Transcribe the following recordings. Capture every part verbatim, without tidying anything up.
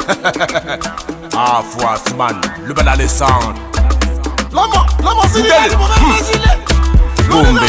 Ah, Fouasman, le bel Alessandre. L'homme, l'homme, c'est lui, c'est mon frère, Bombé.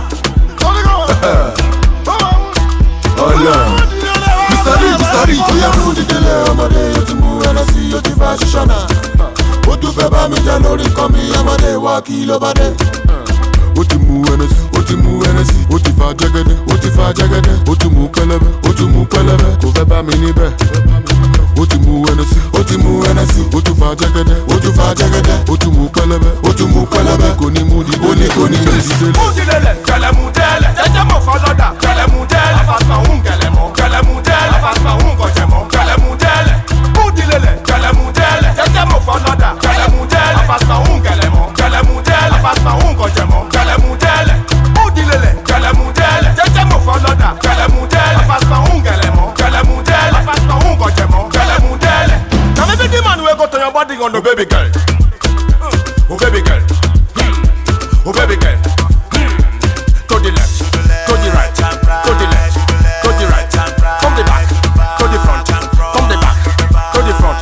Bisari, bisari, oya rudi dele, amade, yoti mu enesi, yoti fa shishana. Otu feba mi janori komi, amade wa kilo bade. Oti mu enesi, oti mu enesi, oti fa jagede, oti fa jagede, oti mu pelebe, oti mu pelebe, ko feba mi nibe. Oti mu enesi, oti mu enesi, oti fa jagede, oti fa jagede, oti mu pelebe, oti mu pelebe, ko ni mu di dele, ko ni mu di dele. Mu di dele, kele mu dele, jeje mo foloda, kele mu dele, afasa ungele mo, kele mu dele, afasa ungo jemo, kele mu dele. Mu di dele, kele mu dele, jeje mo foloda, kele mu dele, afasa ungele mo, kele mu dele, afasa ungo jemo, kele mu dele. Mu di dele, kele mu dele, jeje mo foloda, kele mu dele, afasa ungele mo, kele mu dele, afasa ungo jemo, kele mu dele. Now maybe the man will go to your body on the baby girl. Oh baby girl, oh baby girl. To the left, to the right, to the left, to the right, from the back, to the front, from the back, to the front.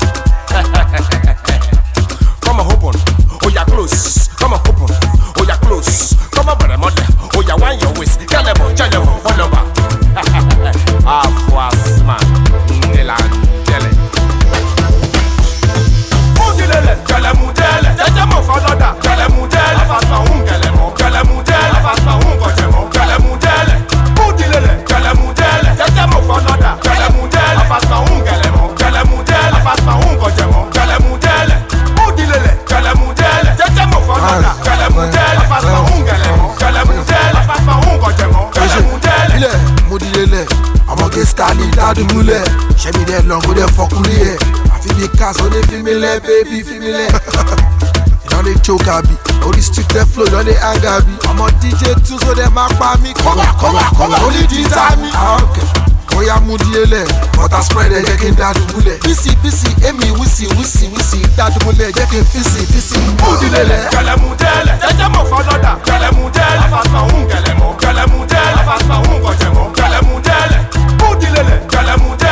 Come on, open, oh yeah, close. Come on, open, oh yeah, close. Come on, brother, mother, oh yeah, wind your waist. Tell them, tell them, follow back. Ah, Fouasman, Delan, Dele. Mudele, Dele, Mudele, Jeje mo foloda, Dele, Mudele, afasa ungele mo, Dele, Mudele, afasa ungo jemo, Dele, Mudele. Mudele, Dele, Mudele, Jeje mo foloda, Dele, Mudele, afasa ungele mo, Dele, Mudele, afasa ungo jemo, Dele, Mudele. Mudele, Dele, Mudele, Jeje mo foloda, Dele, Mudele, afasa ungele mo, Dele, Mudele, afasa ungo jemo, Dele, Mudele. Mudile, I'm a get started out the mule. She me that long with that fuck with it. I feel the cast on the female, baby, female. You know they choke a bit. All the street that flow, don't they anger me. I'm a D J too, so they mark by me. Come on, come on, come on. Only D J me. Ah, okay. Oh yeah, Mudile, but I spread it, get that mule. Busy, busy, Amy, wissy, wissy, wissy. That mule, get fissy, fissy. Mudile, Dele, Mudele, Jeje mo foloda, Dele, Mudele, afasa ungele mo, Dele, Mudele, afasa ungo jemo, Dele, Mudele. Mudile, Dele, Mudele.